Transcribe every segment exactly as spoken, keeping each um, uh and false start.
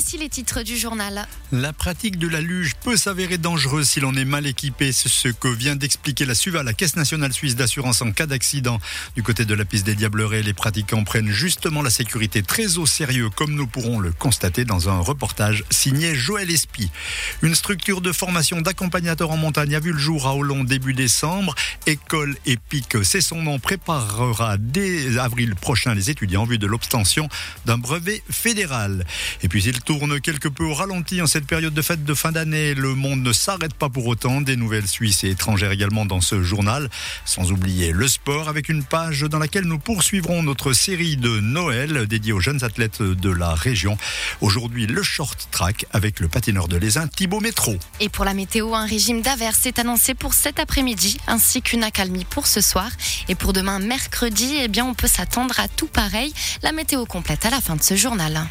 Voici les titres du journal. La pratique de la luge peut s'avérer dangereuse si l'on est mal équipé. C'est ce que vient d'expliquer la SUVA, la Caisse nationale suisse d'assurance en cas d'accident. Du côté de la piste des Diablerets, les pratiquants prennent justement la sécurité très au sérieux, comme nous pourrons le constater dans un reportage signé Joël Espy. Une structure de formation d'accompagnateurs en montagne a vu le jour à Olon début décembre. École Épique, c'est son nom, préparera dès avril prochain les étudiants en vue de l'obtention d'un brevet fédéral. Et puis il tourne quelque peu au ralenti en cette période de fête de fin d'année. Le monde ne s'arrête pas pour autant. Des nouvelles suisses et étrangères également dans ce journal. Sans oublier le sport avec une page dans laquelle nous poursuivrons notre série de Noël dédiée aux jeunes athlètes de la région. Aujourd'hui, le short track avec le patineur de l'Aisin, Thibaut Métro. Et pour la météo, un régime d'averses est annoncé pour cet après-midi ainsi qu'une accalmie pour ce soir. Et pour demain, mercredi, eh bien, on peut s'attendre à tout pareil. La météo complète à la fin de ce journal.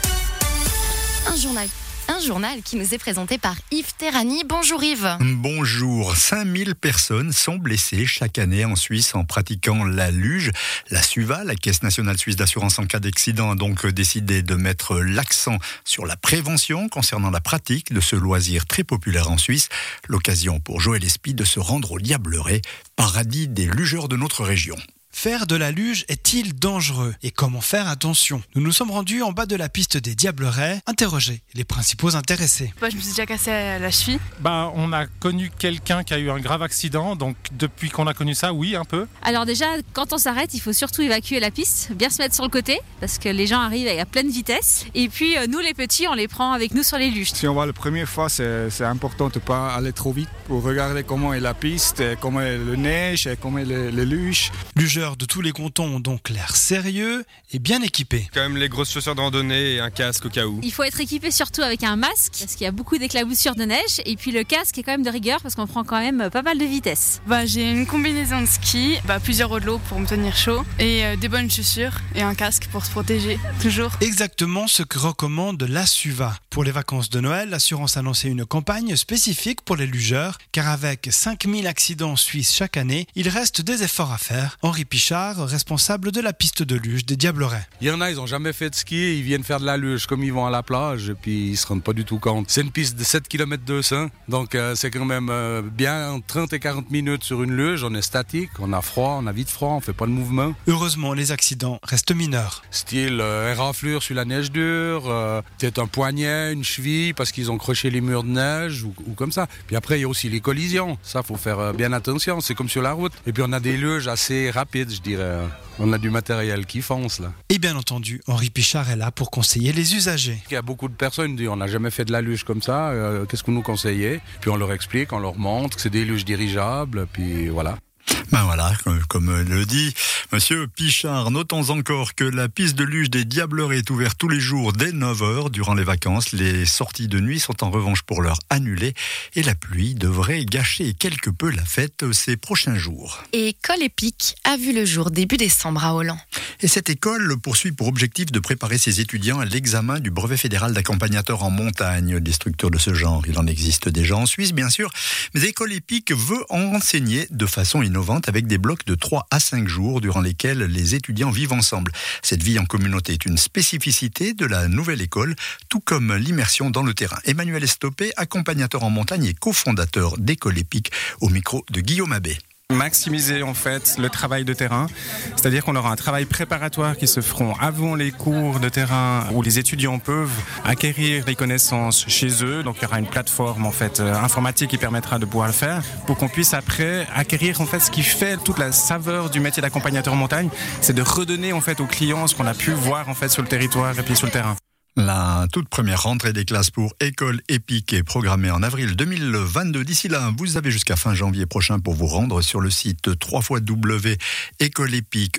Un journal. Un journal qui nous est présenté par Yves Terrani. Bonjour Yves. Bonjour. cinq mille personnes sont blessées chaque année en Suisse en pratiquant la luge. La SUVA, la Caisse nationale suisse d'assurance en cas d'accident, a donc décidé de mettre l'accent sur la prévention concernant la pratique de ce loisir très populaire en Suisse. L'occasion pour Joël Espy de se rendre au Diableret, paradis des lugeurs de notre région. Faire de la luge est-il dangereux ? Et comment faire attention ? Nous nous sommes rendus en bas de la piste des Diablerets, interroger les principaux intéressés. Moi, je me suis déjà cassé la cheville. Ben, on a connu quelqu'un qui a eu un grave accident, donc depuis qu'on a connu ça, oui, un peu. Alors déjà, quand on s'arrête, il faut surtout évacuer la piste, bien se mettre sur le côté, parce que les gens arrivent à pleine vitesse. Et puis nous, les petits, on les prend avec nous sur les luges. Si on va la première fois, c'est, c'est important de ne pas aller trop vite pour regarder comment est la piste, comment est le neige, comment est les, les luges. Lugeurs de tous les cantons ont donc l'air sérieux et bien équipés. Quand même les grosses chaussures de randonnée et un casque au cas où. Il faut être équipé surtout avec un masque parce qu'il y a beaucoup d'éclaboussures de neige et puis le casque est quand même de rigueur parce qu'on prend quand même pas mal de vitesse. Bah, j'ai une combinaison de ski, bah, plusieurs eaux de l'eau pour me tenir chaud et euh, des bonnes chaussures et un casque pour se protéger toujours. Exactement ce que recommande la SUVA. Pour les vacances de Noël, l'assurance a lancé une campagne spécifique pour les lugeurs car avec cinq mille accidents suisses chaque année, il reste des efforts à faire. Henri Pichard, responsable de la piste de luge des Diablerets. Il y en a, ils n'ont jamais fait de ski, ils viennent faire de la luge comme ils vont à la plage et puis ils ne se rendent pas du tout compte. C'est une piste de sept kilomètres deux cents, donc euh, c'est quand même euh, bien trente et quarante minutes sur une luge, on est statique, on a froid, on a vite froid, on ne fait pas de mouvement. Heureusement, les accidents restent mineurs. Style euh, éraflure sur la neige dure, euh, peut-être un poignet, une cheville parce qu'ils ont croché les murs de neige ou, ou comme ça. Puis après, il y a aussi les collisions, ça il faut faire euh, bien attention, c'est comme sur la route. Et puis on a des luges assez rapides, je dirais. On a du matériel qui fonce là. Et bien entendu, Henri Pichard est là pour conseiller les usagers. Il y a beaucoup de personnes qui disent on n'a jamais fait de la luge comme ça, euh, qu'est-ce que vous nous conseillez ? Puis on leur explique, on leur montre que c'est des luges dirigeables, puis voilà. Ben voilà, comme le dit Monsieur Pichard, notons encore que la piste de luge des Diablerets est ouverte tous les jours dès neuf heures durant les vacances. Les sorties de nuit sont en revanche pour l'heure annulées et la pluie devrait gâcher quelque peu la fête ces prochains jours. Et École Épique a vu le jour début décembre à Olon. Et cette école poursuit pour objectif de préparer ses étudiants à l'examen du brevet fédéral d'accompagnateur en montagne. Des structures de ce genre, il en existe déjà en Suisse bien sûr, mais École Épique veut en enseigner de façon innovante avec des blocs de trois à cinq jours durant lesquels les étudiants vivent ensemble. Cette vie en communauté est une spécificité de la nouvelle école, tout comme l'immersion dans le terrain. Emmanuel Estopé, accompagnateur en montagne et cofondateur d'École Épique, au micro de Guillaume Abbé. Maximiser en fait le travail de terrain, c'est-à-dire qu'on aura un travail préparatoire qui se feront avant les cours de terrain où les étudiants peuvent acquérir des connaissances chez eux. Donc il y aura une plateforme en fait euh, informatique qui permettra de pouvoir le faire pour qu'on puisse après acquérir en fait ce qui fait toute la saveur du métier d'accompagnateur en montagne, c'est de redonner en fait aux clients ce qu'on a pu voir en fait sur le territoire et puis sur le terrain. La toute première rentrée des classes pour École Épique est programmée en avril deux mille vingt-deux. D'ici là, vous avez jusqu'à fin janvier prochain pour vous rendre sur le site w w w point école épique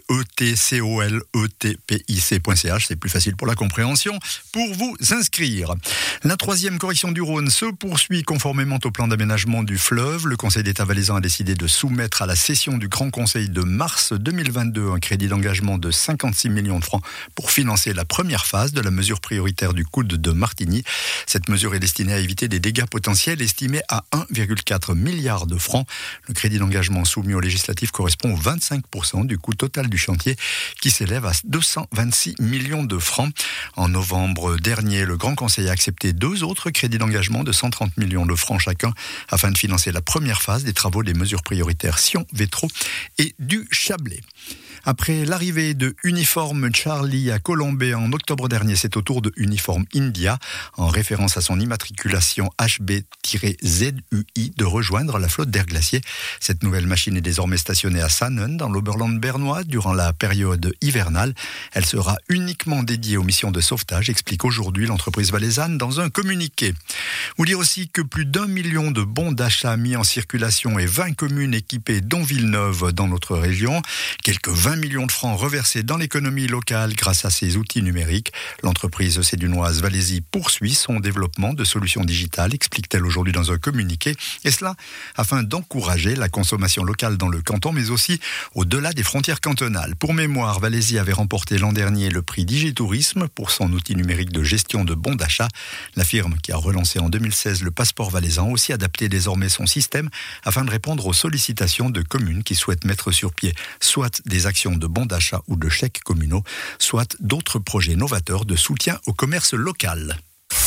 point c h. C'est plus facile pour la compréhension. Pour vous inscrire. La troisième correction du Rhône se poursuit conformément au plan d'aménagement du fleuve. Le Conseil d'État valaisan a décidé de soumettre à la session du Grand Conseil de mars deux mille vingt-deux un crédit d'engagement de cinquante-six millions de francs pour financer la première phase de la mesure prioritaire prioritaire du coude de Martigny. Cette mesure est destinée à éviter des dégâts potentiels estimés à un virgule quatre milliard de francs. Le crédit d'engagement soumis au législatif correspond aux vingt-cinq pour cent du coût total du chantier qui s'élève à deux cent vingt-six millions de francs. En novembre dernier, le Grand Conseil a accepté deux autres crédits d'engagement de cent trente millions de francs chacun afin de financer la première phase des travaux des mesures prioritaires Sion, Vétro et du Chablais. Après l'arrivée de Uniform Charlie à Colombey en octobre dernier, c'est au tour de Uniform India, en référence à son immatriculation H B Z U I, de rejoindre la flotte d'Air Glacier. Cette nouvelle machine est désormais stationnée à Sannen, dans l'Oberland bernois, durant la période hivernale. Elle sera uniquement dédiée aux missions de sauvetage, explique aujourd'hui l'entreprise valaisanne dans un communiqué. Vous dire aussi que plus d'un million de bons d'achat mis en circulation et vingt communes équipées, dont Villeneuve, dans notre région. Quelques vingt millions de francs reversés dans l'économie locale grâce à ces outils numériques. L'entreprise sédunoise Valaisie poursuit son développement de solutions digitales, explique-t-elle aujourd'hui dans un communiqué. Et cela afin d'encourager la consommation locale dans le canton, mais aussi au-delà des frontières cantonales. Pour mémoire, Valaisie avait remporté l'an dernier le prix Digitourisme pour son outil numérique de gestion de bons d'achat. La firme, qui a relancé en deux mille seize le passeport valaisan, a aussi adapté désormais son système afin de répondre aux sollicitations de communes qui souhaitent mettre sur pied soit des actions de bons d'achat ou de chèques communaux, soit d'autres projets novateurs de soutien au commerce local.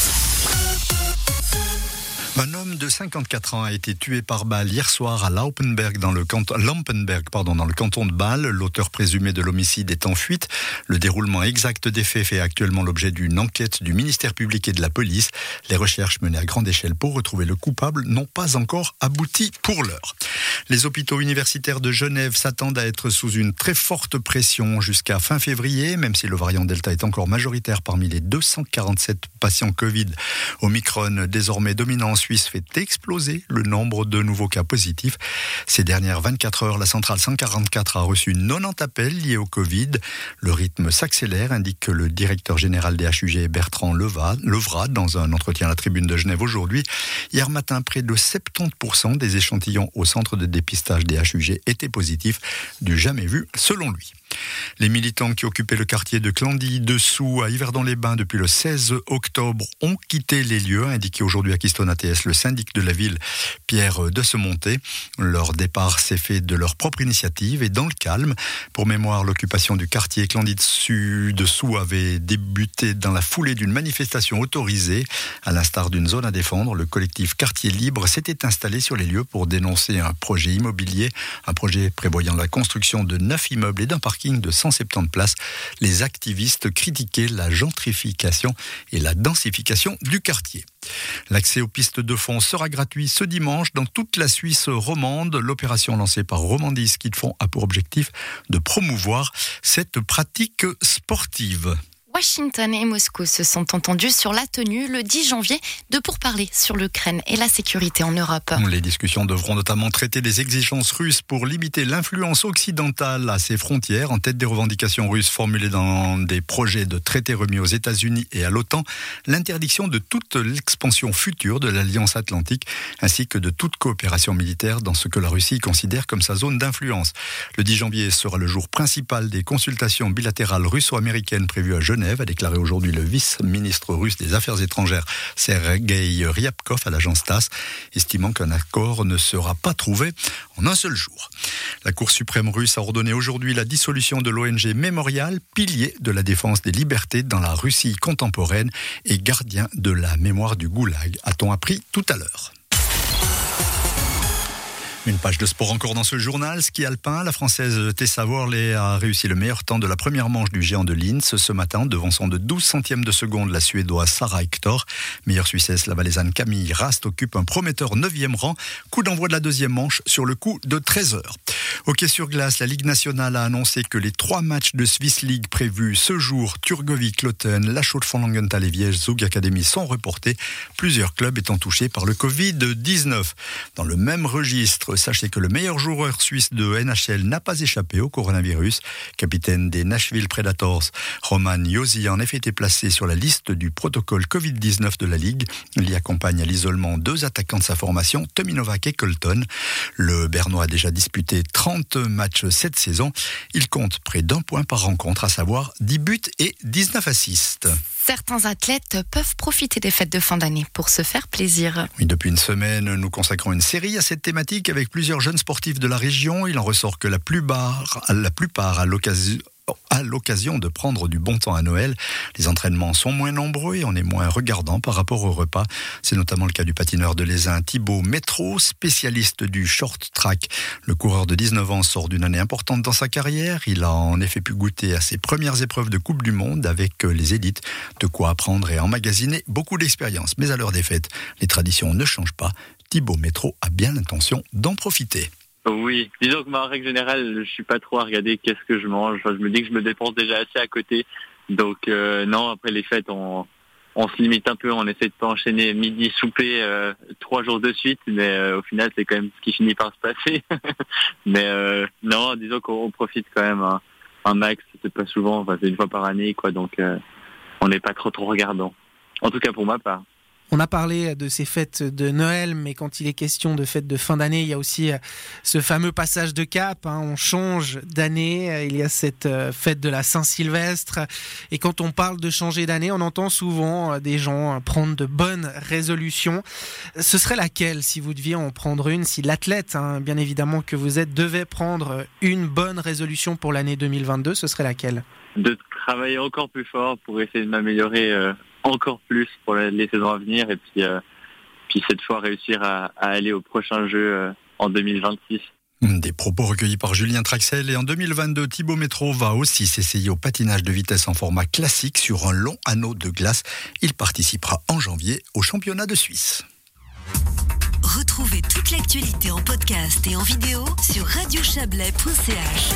Un homme de cinquante-quatre ans a été tué par balle hier soir à Laupenberg, dans le canton, Lampenberg, pardon, dans le canton de Bâle. L'auteur présumé de l'homicide est en fuite. Le déroulement exact des faits fait actuellement l'objet d'une enquête du ministère public et de la police. Les recherches menées à grande échelle pour retrouver le coupable n'ont pas encore abouti pour l'heure. Les hôpitaux universitaires de Genève s'attendent à être sous une très forte pression jusqu'à fin février, même si le variant Delta est encore majoritaire parmi les deux cent quarante-sept patients Covid. Omicron, désormais dominant en Suisse, fait exploser le nombre de nouveaux cas positifs. Ces dernières vingt-quatre heures, la centrale cent quarante-quatre a reçu quatre-vingt-dix appels liés au Covid. Le rythme s'accélère, indique le directeur général des H U G, Bertrand Levrat, dans un entretien à la Tribune de Genève aujourd'hui. Hier matin, près de soixante-dix pour cent des échantillons au centre de dépistage des H U G étaient positifs, du jamais vu selon lui. Les militants qui occupaient le quartier de Clandy-Dessous à Yverdon-les-Bains depuis le seize octobre ont quitté les lieux, a indiqué aujourd'hui à Keystone A T S le syndic de la ville, Pierre de Semonté. Leur départ s'est fait de leur propre initiative et dans le calme. Pour mémoire, l'occupation du quartier Clandy-Dessous avait débuté dans la foulée d'une manifestation autorisée. À l'instar d'une zone à défendre, le collectif Quartier Libre s'était installé sur les lieux pour dénoncer un projet immobilier, un projet prévoyant la construction de neuf immeubles et d'un parking de cent soixante-dix places. Les activistes critiquaient la gentrification et la densification du quartier. L'accès aux pistes de fond sera gratuit ce dimanche dans toute la Suisse romande. L'opération lancée par Romandie Ski de Fond a pour objectif de promouvoir cette pratique sportive. Washington et Moscou se sont entendus sur la tenue le dix janvier de pourparlers sur l'Ukraine et la sécurité en Europe. Les discussions devront notamment traiter des exigences russes pour limiter l'influence occidentale à ses frontières, en tête des revendications russes formulées dans des projets de traités remis aux États-Unis et à l'OTAN, l'interdiction de toute l'expansion future de l'Alliance Atlantique, ainsi que de toute coopération militaire dans ce que la Russie considère comme sa zone d'influence. Le dix janvier sera le jour principal des consultations bilatérales russo-américaines prévues à Genève, a déclaré aujourd'hui le vice-ministre russe des Affaires étrangères Sergei Ryabkov à l'agence TASS, estimant qu'un accord ne sera pas trouvé en un seul jour. La Cour suprême russe a ordonné aujourd'hui la dissolution de l'O N G Mémorial, pilier de la défense des libertés dans la Russie contemporaine et gardien de la mémoire du goulag, a-t-on appris tout à l'heure. Une page de sport encore dans ce journal. Ski alpin, la Française Tessa Worley a réussi le meilleur temps de la première manche du géant de Linz ce matin, devançant de douze centièmes de seconde la Suédoise Sara Hector. Meilleure Suissesse, la Valaisanne Camille Rast occupe un prometteur neuvième rang. Coup d'envoi de la deuxième manche sur le coup de treize heures. Hockey sur glace, la Ligue nationale a annoncé que les trois matchs de Swiss League prévus ce jour, Turgovie-Kloten, La Chaux-de-Fonds-Langenthal et Viège Zug Academy, sont reportés, plusieurs clubs étant touchés par le covid dix-neuf. Dans le même registre, sachez que le meilleur joueur suisse de N H L n'a pas échappé au coronavirus. Capitaine des Nashville Predators, Roman Josi a en effet été placé sur la liste du protocole covid dix-neuf de la Ligue. Il y accompagne à l'isolement deux attaquants de sa formation, Tommy Novak et Colton. Le Bernois a déjà disputé trente matchs cette saison. Il compte près d'un point par rencontre, à savoir dix buts et dix-neuf assists. Certains athlètes peuvent profiter des fêtes de fin d'année pour se faire plaisir. Oui, depuis une semaine, nous consacrons une série à cette thématique avec plusieurs jeunes sportifs de la région. Il en ressort que la plupart, la plupart à l'occasion... à l'occasion de prendre du bon temps à Noël. Les entraînements sont moins nombreux et on est moins regardant par rapport au repas. C'est notamment le cas du patineur de l'Aisin Thibaut Métro, spécialiste du short track. Le coureur de dix-neuf ans sort d'une année importante dans sa carrière. Il a en effet pu goûter à ses premières épreuves de Coupe du Monde avec les élites. De quoi apprendre et emmagasiner beaucoup d'expérience. Mais à l'heure des fêtes, les traditions ne changent pas. Thibaut Métro a bien l'intention d'en profiter. Oui, disons que ma règle générale, je suis pas trop à regarder qu'est-ce que je mange. Enfin, je me dis que je me dépense déjà assez à côté. Donc euh, non, après les fêtes, on, on se limite un peu. On essaie de pas enchaîner midi, souper euh, trois jours de suite. Mais euh, au final, c'est quand même ce qui finit par se passer. mais euh, non, disons qu'on profite quand même un, un max. C'est pas souvent, enfin, c'est une fois par année, quoi. Donc euh, on n'est pas trop trop regardant. En tout cas pour ma part. On a parlé de ces fêtes de Noël, mais quand il est question de fêtes de fin d'année, il y a aussi ce fameux passage de cap. Hein, on change d'année. Il y a cette fête de la Saint-Sylvestre. Et quand on parle de changer d'année, on entend souvent des gens prendre de bonnes résolutions. Ce serait laquelle, si vous deviez en prendre une, si l'athlète, hein, bien évidemment que vous êtes, devait prendre une bonne résolution pour l'année deux mille vingt-deux, ce serait laquelle ? De travailler encore plus fort pour essayer de m'améliorer euh... encore plus pour les saisons à venir et puis, euh, puis cette fois réussir à, à aller au prochain jeu euh, en deux mille vingt-six. Des propos recueillis par Julien Traxel. Et en deux mille vingt-deux, Thibaut Métro va aussi s'essayer au patinage de vitesse en format classique sur un long anneau de glace. Il participera en janvier au championnat de Suisse. Retrouvez toute l'actualité en podcast et en vidéo sur radio chablais point c h.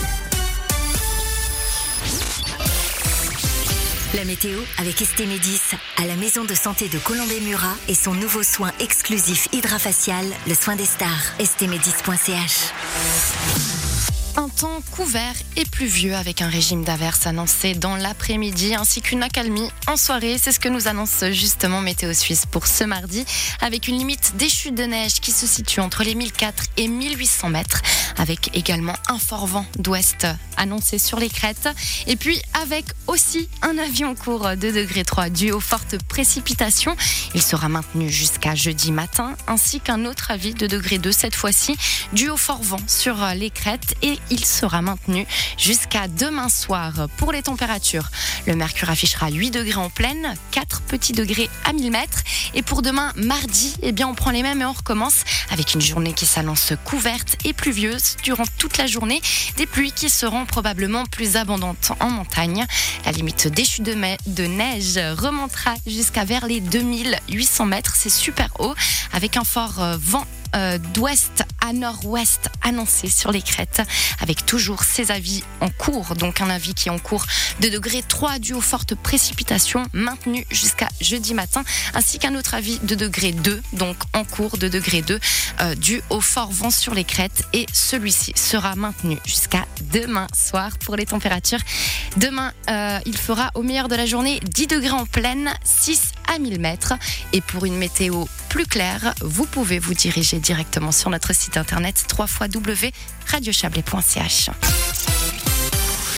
La météo avec Estémédis, à la maison de santé de Colombey-Murat et son nouveau soin exclusif hydrafacial, le soin des stars. estémédis point c h. Un temps couvert et pluvieux avec un régime d'averses annoncé dans l'après-midi ainsi qu'une accalmie en soirée. C'est ce que nous annonce justement Météo Suisse pour ce mardi, avec une limite des chutes de neige qui se situe entre les mille quatre cents et mille huit cents mètres, avec également un fort vent d'ouest annoncé sur les crêtes. Et puis avec aussi un avion court de degré trois dû aux fortes précipitations. Il sera maintenu jusqu'à jeudi matin, ainsi qu'un autre avis de degré deux cette fois-ci, dû au fort vent sur les crêtes, et il sera maintenu jusqu'à demain soir. Pour les températures, le mercure affichera huit degrés en pleine, quatre petits degrés à mille mètres. Et pour demain, mardi, eh bien, on prend les mêmes et on recommence avec une journée qui s'annonce couverte et pluvieuse durant toute la journée. Des pluies qui seront probablement plus abondantes en montagne. La limite des chutes de, me- de neige remontera jusqu'à vers les deux mille huit cents mètres. C'est super haut, avec un fort euh, vent Euh, d'ouest à nord-ouest annoncé sur les crêtes, avec toujours ces avis en cours, donc un avis qui est en cours de degré trois dû aux fortes précipitations, maintenu jusqu'à jeudi matin, ainsi qu'un autre avis de degré deux, donc en cours de degré deux, euh, dû au fort vent sur les crêtes, et celui-ci sera maintenu jusqu'à demain soir. Pour les températures, demain euh, il fera au meilleur de la journée dix degrés en pleine, six à mille mètres, et pour une météo plus claire, vous pouvez vous diriger directement sur notre site internet w w w point radio chablais point c h.